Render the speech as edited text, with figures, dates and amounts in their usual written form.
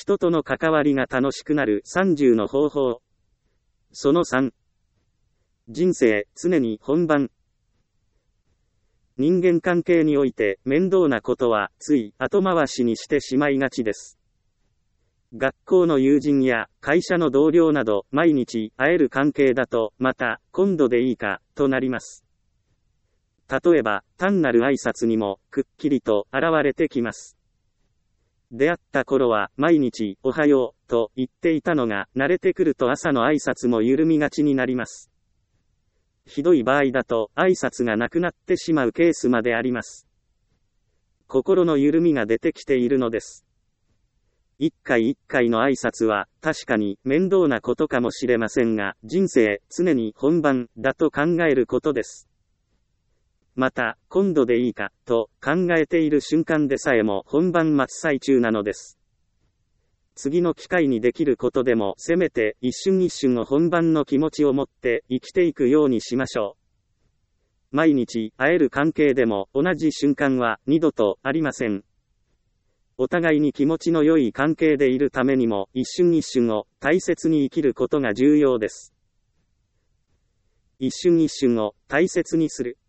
人との関わりが楽しくなる30の方法。その3。人生、常に本番。人間関係において面倒なことはつい後回しにしてしまいがちです。学校の友人や会社の同僚など毎日会える関係だとまた今度でいいかとなります。例えば単なる挨拶にもくっきりと現れてきます。出会った頃は毎日おはようと言っていたのが慣れてくると朝の挨拶も緩みがちになります。ひどい場合だと挨拶がなくなってしまうケースまであります。心の緩みが出てきているのです。一回一回の挨拶は確かに面倒なことかもしれませんが、人生常に本番だと考えることです。また、今度でいいかと考えている瞬間でさえも本番真っ最中なのです。次の機会にできることでもせめて一瞬一瞬を本番の気持ちを持って生きていくようにしましょう。毎日会える関係でも同じ瞬間は二度とありません。お互いに気持ちの良い関係でいるためにも一瞬一瞬を大切に生きることが重要です。一瞬一瞬を大切にする。